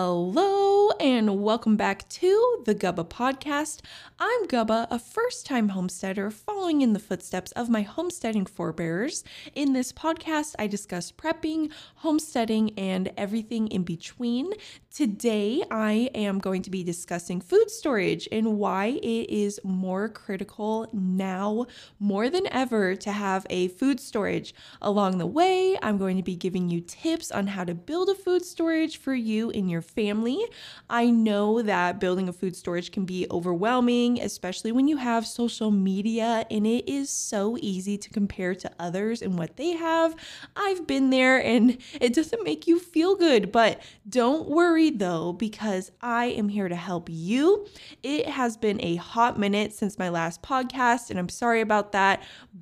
Hello and welcome back to the Gubba Podcast. I'm Gubba, a first-time homesteader following in the footsteps of my homesteading forebears. In this podcast, I discuss prepping, homesteading, and everything in between. Today, I am going to be discussing food storage and why it is more critical now more than ever to have a food storage. Along the way, I'm going to be giving you tips on how to build a food storage for you and your family. I know that building a food storage can be overwhelming, especially when you have social media and it is so easy to compare to others and what they have. I've been there and it doesn't make you feel good, but don't worry though, because I am here to help you. It has been a hot minute since my last podcast and I'm sorry about that,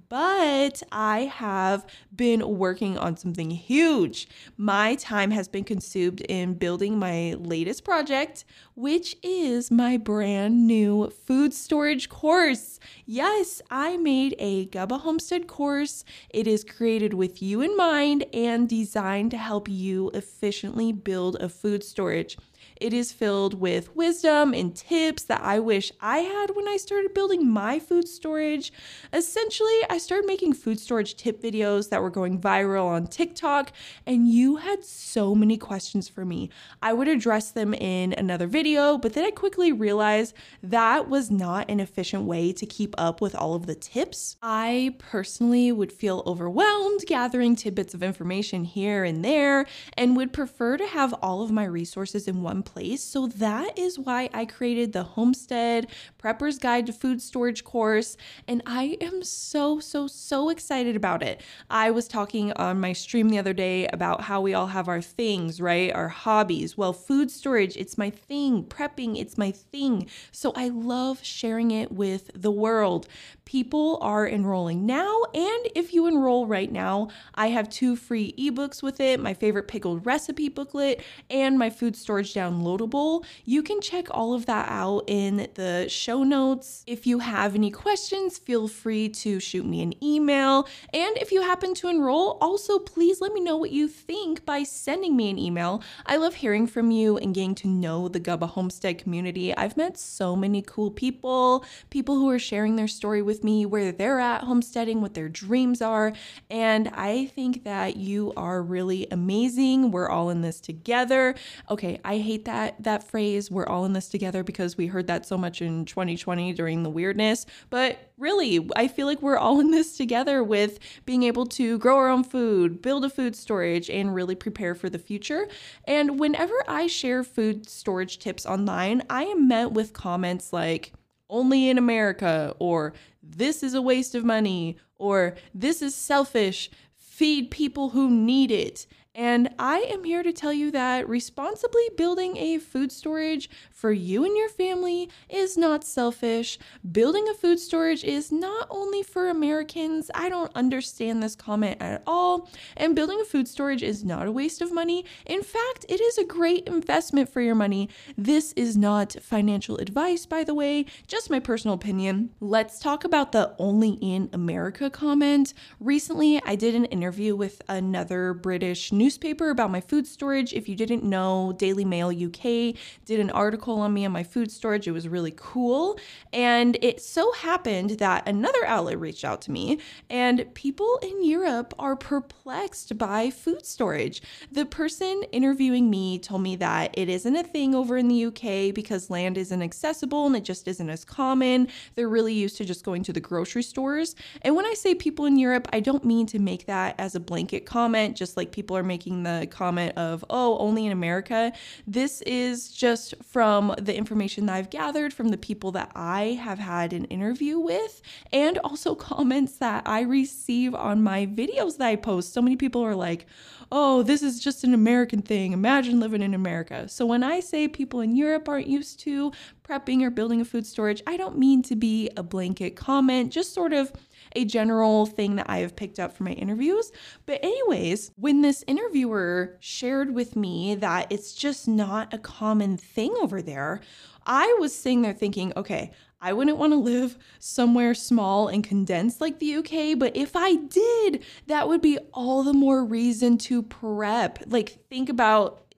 but I have been working on something huge. My time has been consumed in building my latest project, which is my brand new food storage course. Yes, I made a Gubba Homestead course. It is created with you in mind and designed to help you efficiently build a food storage. It is filled with wisdom and tips that I wish I had when I started building my food storage. Essentially, I started making food storage tip videos that were going viral on TikTok, and you had so many questions for me. I would address them in another video, but then I quickly realized that was not an efficient way to keep up with all of the tips. I personally would feel overwhelmed gathering tidbits of information here and there, and would prefer to have all of my resources in one place. So that is why I created the Homestead Prepper's Guide to Food Storage course, and I am so excited about it. I was talking on my stream the other day about how we all have our things, right? Our hobbies. Well, food storage, it's my thing. Prepping, it's my thing. So I love sharing it with the world. People are enrolling now, and if you enroll right now, I have 2 free ebooks with it, my favorite pickled recipe booklet, and my food storage downloadable. You can check all of that out in the show notes. If you have any questions, feel free to shoot me an email, and if you happen to enroll, also please let me know what you think by sending me an email. I love hearing from you and getting to know the Gubba Homestead community. I've met so many cool people who are sharing their story with me, where they're at homesteading, what their dreams are, and I think that you are really amazing. We're all in this together. Okay, I hate that phrase, we're all in this together, because we heard that so much in 2020 during the weirdness, but really, I feel like we're all in this together with being able to grow our own food, build a food storage, and really prepare for the future. And whenever I share food storage tips online, I am met with comments like, only in America, or this is a waste of money, or this is selfish, feed people who need it. And I am here to tell you that responsibly building a food storage for you and your family is not selfish. Building a food storage is not only for Americans. I don't understand this comment at all. And building a food storage is not a waste of money. In fact, it is a great investment for your money. This is not financial advice, by the way, just my personal opinion. Let's talk about the only in America comment. Recently, I did an interview with another British newspaper about my food storage. If you didn't know, Daily Mail UK did an article on me on my food storage. It was really cool. And it so happened that another outlet reached out to me, and people in Europe are perplexed by food storage. The person interviewing me told me that it isn't a thing over in the UK because land isn't accessible and it just isn't as common. They're really used to just going to the grocery stores. And when I say people in Europe, I don't mean to make that as a blanket comment, just like people are making the comment of, oh, only in America. This is just from the information that I've gathered from the people that I have had an interview with, and also comments that I receive on my videos that I post. So many people are like, oh, this is just an American thing. Imagine living in America. So when I say people in Europe aren't used to prepping or building a food storage, I don't mean to be a blanket comment, just sort of a general thing that I have picked up from my interviews. But anyways, when this interviewer shared with me that it's just not a common thing over there, I was sitting there thinking, okay, I wouldn't want to live somewhere small and condensed like the UK, but if I did, that would be all the more reason to prep. Like, think about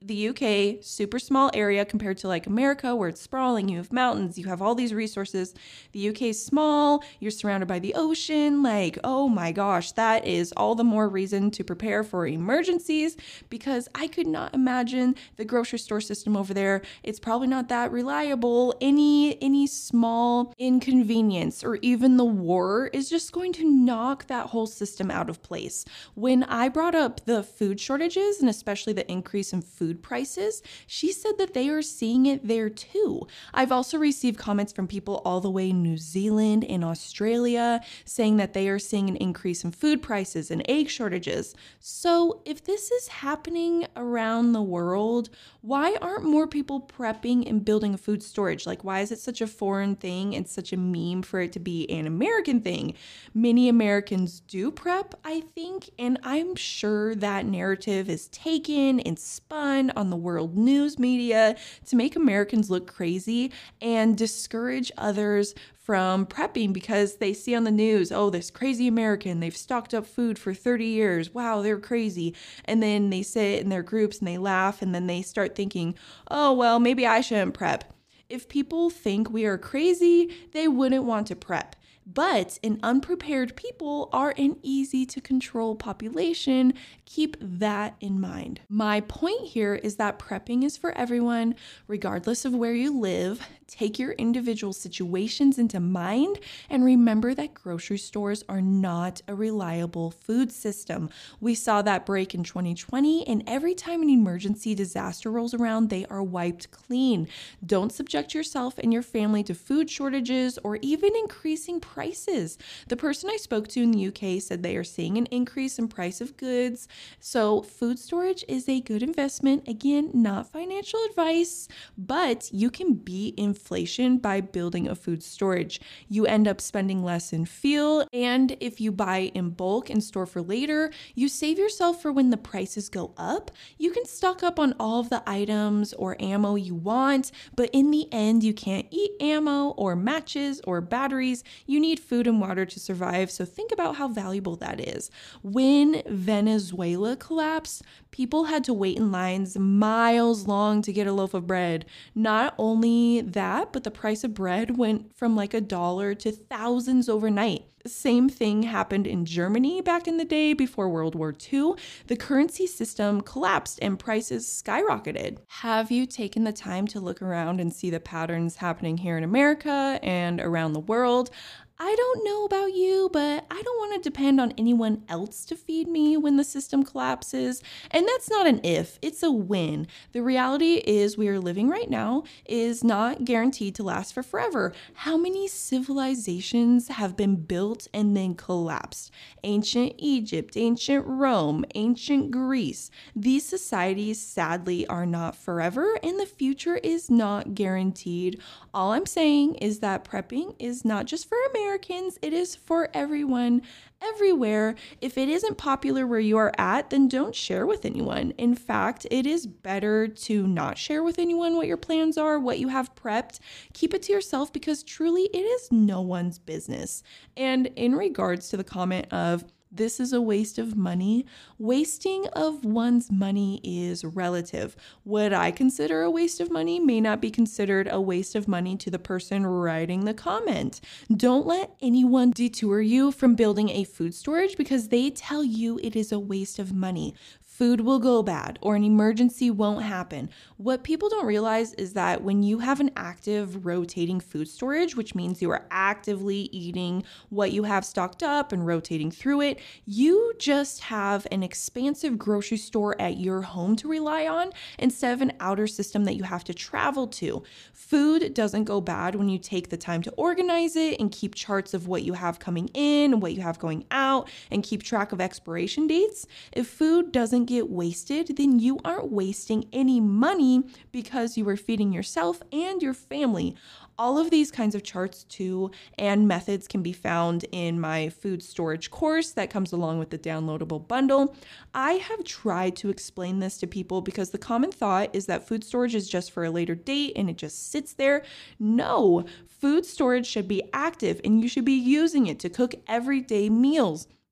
the UK, super small area compared to like America where it's sprawling, you have mountains, you have all these resources. The UK is small, you're surrounded by the ocean. Like, oh my gosh, that is all the more reason to prepare for emergencies, because I could not imagine the grocery store system over there. It's probably not that reliable. Any small inconvenience or even the war is just going to knock that whole system out of place. When I brought up the food shortages and especially the increase in food prices, she said that they are seeing it there too. I've also received comments from people all the way in New Zealand and Australia saying that they are seeing an increase in food prices and egg shortages. So if this is happening around the world, why aren't more people prepping and building a food storage? Like, why is it such a foreign thing and such a meme for it to be an American thing? Many Americans do prep, I think, and I'm sure that narrative is taken and spun on the world news media to make Americans look crazy and discourage others from prepping because they see on the news, oh, this crazy American, they've stocked up food for 30 years. Wow, they're crazy. And then they sit in their groups and they laugh and then they start thinking, oh, well, maybe I shouldn't prep. If people think we are crazy, they wouldn't want to prep. But an unprepared people are an easy to control population. Keep that in mind. My point here is that prepping is for everyone, regardless of where you live. Take your individual situations into mind and remember that grocery stores are not a reliable food system. We saw that break in 2020, and every time an emergency disaster rolls around, they are wiped clean. Don't subject yourself and your family to food shortages or even increasing prices. The person I spoke to in the UK said they are seeing an increase in price of goods. So food storage is a good investment. Again, not financial advice, but you can beat inflation by building a food storage. You end up spending less in fuel, and if you buy in bulk and store for later, you save yourself for when the prices go up. You can stock up on all of the items or ammo you want, but in the end, you can't eat ammo or matches or batteries. You need food and water to survive, so think about how valuable that is. When Venezuela collapsed, people had to wait in lines miles long to get a loaf of bread. Not only that, but the price of bread went from like $1 to thousands overnight. Same thing happened in Germany back in the day before World War II. The currency system collapsed and prices skyrocketed. Have you taken the time to look around and see the patterns happening here in America and around the world? I don't know about you, but I don't want to depend on anyone else to feed me when the system collapses. And that's not an if, it's a when. The reality is we are living right now is not guaranteed to last for forever. How many civilizations have been built and then collapsed? Ancient Egypt, ancient Rome, ancient Greece. These societies sadly are not forever and the future is not guaranteed. All I'm saying is that prepping is not just for Americans, it is for everyone, everywhere. If it isn't popular where you are at, then don't share with anyone. In fact, it is better to not share with anyone what your plans are, what you have prepped. Keep it to yourself because truly it is no one's business. And in regards to the comment of, this is a waste of money. Wasting of one's money is relative. What I consider a waste of money may not be considered a waste of money to the person writing the comment. Don't let anyone detour you from building a food storage because they tell you it is a waste of money. Food will go bad or an emergency won't happen. What people don't realize is that when you have an active rotating food storage, which means you are actively eating what you have stocked up and rotating through it, you just have an expansive grocery store at your home to rely on instead of an outer system that you have to travel to. Food doesn't go bad when you take the time to organize it and keep charts of what you have coming in and what you have going out and keep track of expiration dates. If food doesn't get wasted, then you aren't wasting any money because you are feeding yourself and your family. All of these kinds of charts too and methods can be found in my food storage course that comes along with the downloadable bundle. I have tried to explain this to people because the common thought is that food storage is just for a later date and it just sits there. No, food storage should be active and you should be using it to cook everyday meals.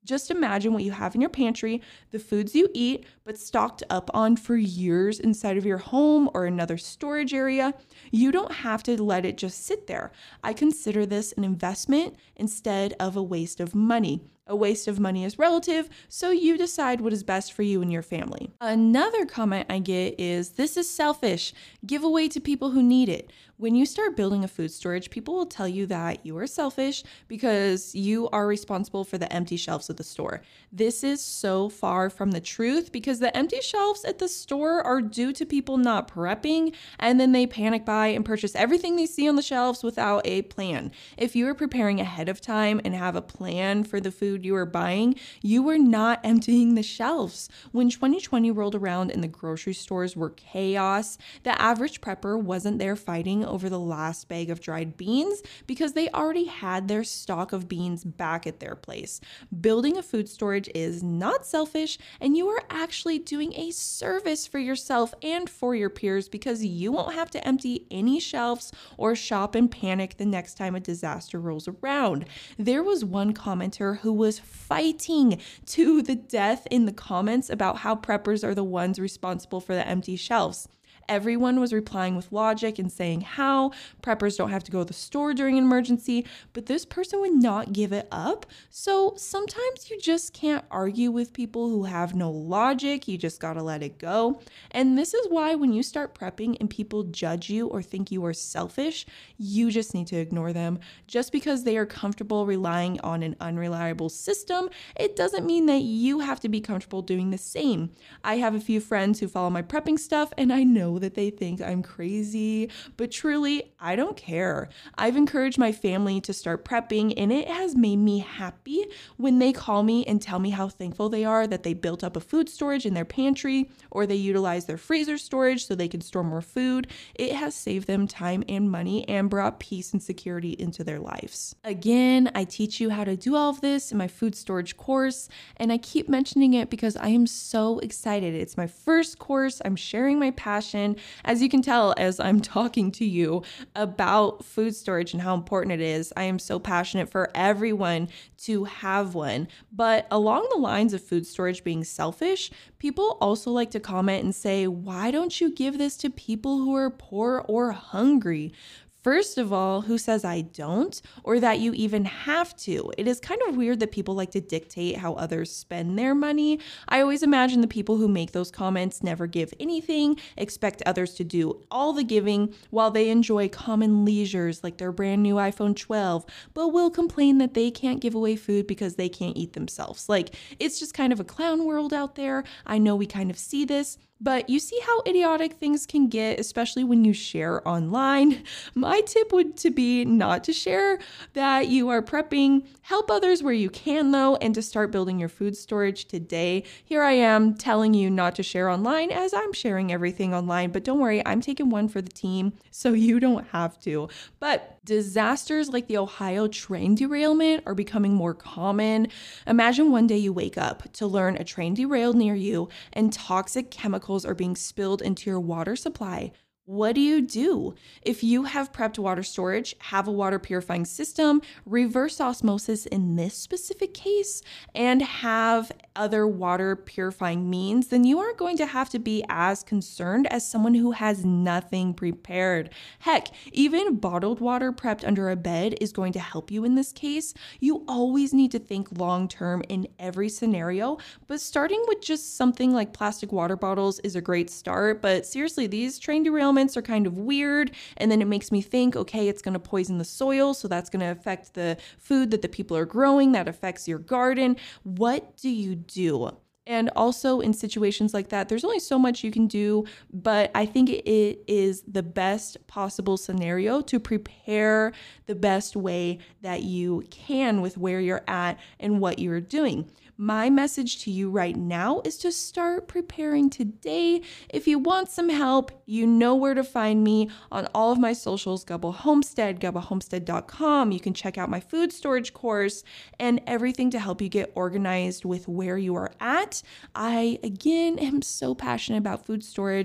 Just imagine what you have in your pantry, the foods you eat, but stocked up on for years inside of your home or another storage area. You don't have to let it just sit there. I consider this an investment instead of a waste of money. A waste of money is relative, so you decide what is best for you and your family. Another comment I get is, this is selfish. Give away to people who need it. When you start building a food storage, people will tell you that you are selfish because you are responsible for the empty shelves of the store. This is so far from the truth because the empty shelves at the store are due to people not prepping, and then they panic buy and purchase everything they see on the shelves without a plan. If you are preparing ahead of time and have a plan for the food you are buying, you are not emptying the shelves. When 2020 rolled around and the grocery stores were chaos, the average prepper wasn't there fighting over the last bag of dried beans because they already had their stock of beans back at their place. Building a food storage is not selfish, and you are actually doing a service for yourself and for your peers because you won't have to empty any shelves or shop and panic the next time a disaster rolls around. There was one commenter who was fighting to the death in the comments about how preppers are the ones responsible for the empty shelves. Everyone was replying with logic and saying how preppers don't have to go to the store during an emergency, but this person would not give it up. So sometimes you just can't argue with people who have no logic. You just gotta let it go. And this is why when you start prepping and people judge you or think you are selfish, you just need to ignore them. Just because they are comfortable relying on an unreliable system, it doesn't mean that you have to be comfortable doing the same. I have a few friends who follow my prepping stuff, and I know that they think I'm crazy, but truly, I don't care. I've encouraged my family to start prepping, and it has made me happy when they call me and tell me how thankful they are that they built up a food storage in their pantry or they utilize their freezer storage so they can store more food. It has saved them time and money and brought peace and security into their lives. Again, I teach you how to do all of this in my food storage course, and I keep mentioning it because I am so excited. It's my first course. I'm sharing my passion. As you can tell, as I'm talking to you about food storage and how important it is, I am so passionate for everyone to have one. But along the lines of food storage being selfish, people also like to comment and say, why don't you give this to people who are poor or hungry? First of all, who says I don't, or that you even have to? It is kind of weird that people like to dictate how others spend their money. I always imagine the people who make those comments never give anything, expect others to do all the giving while they enjoy common leisures like their brand new iPhone 12, but will complain that they can't give away food because they can't eat themselves. Like, it's just kind of a clown world out there. I know we kind of see this. But you see how idiotic things can get, especially when you share online. My tip would to be not to share that you are prepping. Help others where you can though, and to start building your food storage today. Here I am telling you not to share online as I'm sharing everything online, but don't worry, I'm taking one for the team so you don't have to. But disasters like the Ohio train derailment are becoming more common. Imagine one day you wake up to learn a train derailed near you and toxic chemicals are being spilled into your water supply. What do? If you have prepped water storage, have a water purifying system, reverse osmosis in this specific case, and have other water purifying means, then you aren't going to have to be as concerned as someone who has nothing prepared. Heck, even bottled water prepped under a bed is going to help you in this case. You always need to think long term in every scenario, but starting with just something like plastic water bottles is a great start. But seriously, these train derailments are kind of weird, and then it makes me think, okay, it's going to poison the soil, so that's going to affect the food that the people are growing, that affects your garden. What do you do? And also in situations like that, there's only so much you can do, but I think it is the best possible scenario to prepare the best way that you can with where you're at and what you're doing. My message to you right now is to start preparing today. If you want some help, you know where to find me on all of my socials, Gubba Homestead, gubbahomestead.com. You can check out my food storage course and everything to help you get organized with where you are at. I, again, am so passionate about food storage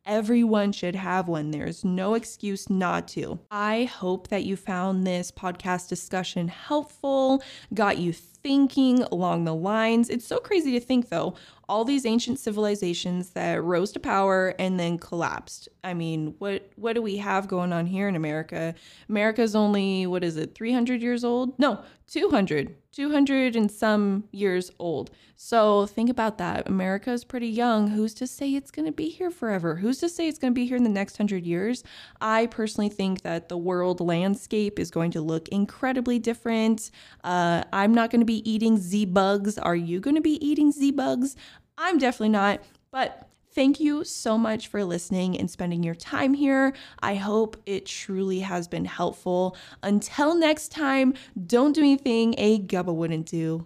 Everyone should have one. There's no excuse not to. I hope that you found this podcast discussion helpful, got you thinking along the lines. It's so crazy to think, though, all these ancient civilizations that rose to power and then collapsed. I mean, what do we have going on here in America? America's only, 300 years old? No, 200 and some years old. So think about that. America is pretty young. Who's to say it's going to be here forever? Who's to say it's going to be here in the next 100 years? I personally think that the world landscape is going to look incredibly different. I'm not going to be eating Z-bugs. Are you going to be eating Z-bugs? I'm definitely not. But thank you so much for listening and spending your time here. I hope it truly has been helpful. Until next time, don't do anything a Gubba wouldn't do.